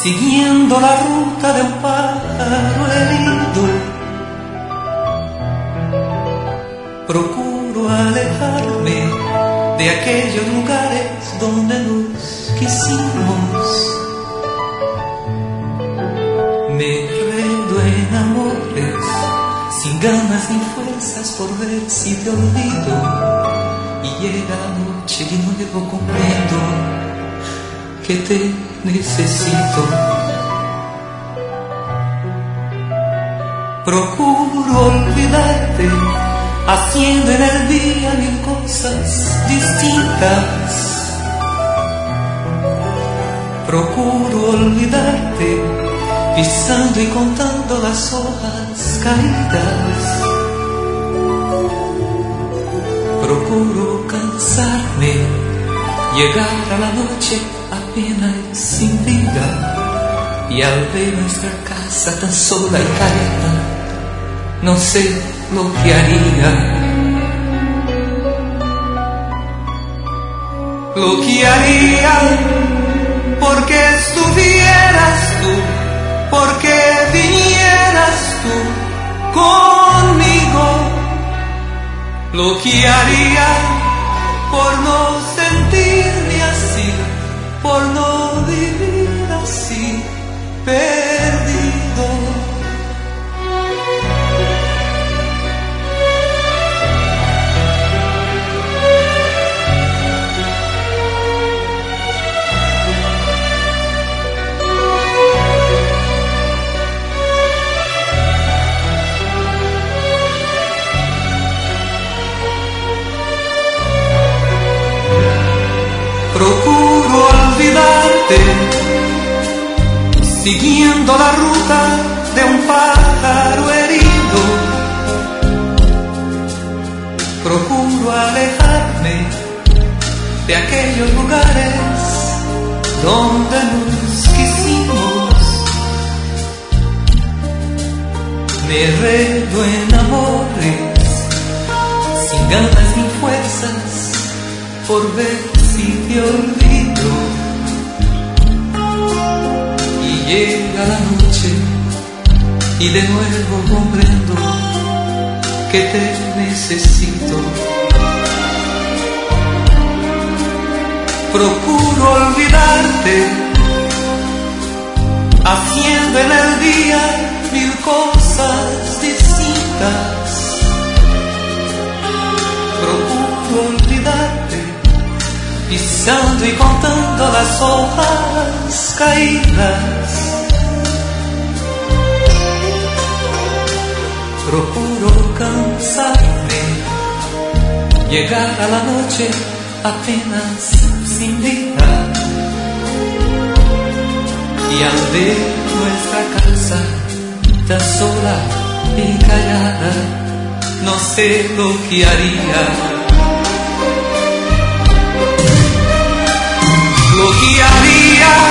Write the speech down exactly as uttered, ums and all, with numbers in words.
siguiendo la ruta de un pájaro herido. Procuro alejarme de aquellos lugares donde nos quisimos. Me enredo en amores sin ganas ni fuerzas por ver si te olvido. Y llega la noche y nuevo comprendo que te necesito. Procuro olvidarte, haciendo en el día mil cosas distintas. Procuro olvidarte, pisando y contando las hojas caídas. Procuro cansarme, llegar a la noche apenas sin vida, y al ver nuestra casa tan sola y cálida, no sé lo que haría. Lo que haría porque estuvieras tú, porque vinieras tú conmigo. Lo que haría por no sentirme así, por no vivir así, perdido. Procuro olvidarte, siguiendo la ruta de un pájaro herido. Procuro alejarme de aquellos lugares donde nos quisimos. Me enredo en amores sin ganas ni fuerzas por ver si te olvido. Y llega la noche y de nuevo comprendo que te necesito. Procuro olvidarte, haciendo en el día mil cosas distintas. Procuro olvidarte, pisando y contando las hojas caídas. Procuro cansarme, llegar a la noche apenas sin vida, y al ver nuestra casa tan sola y callada, no sé lo que haría. Lo que haría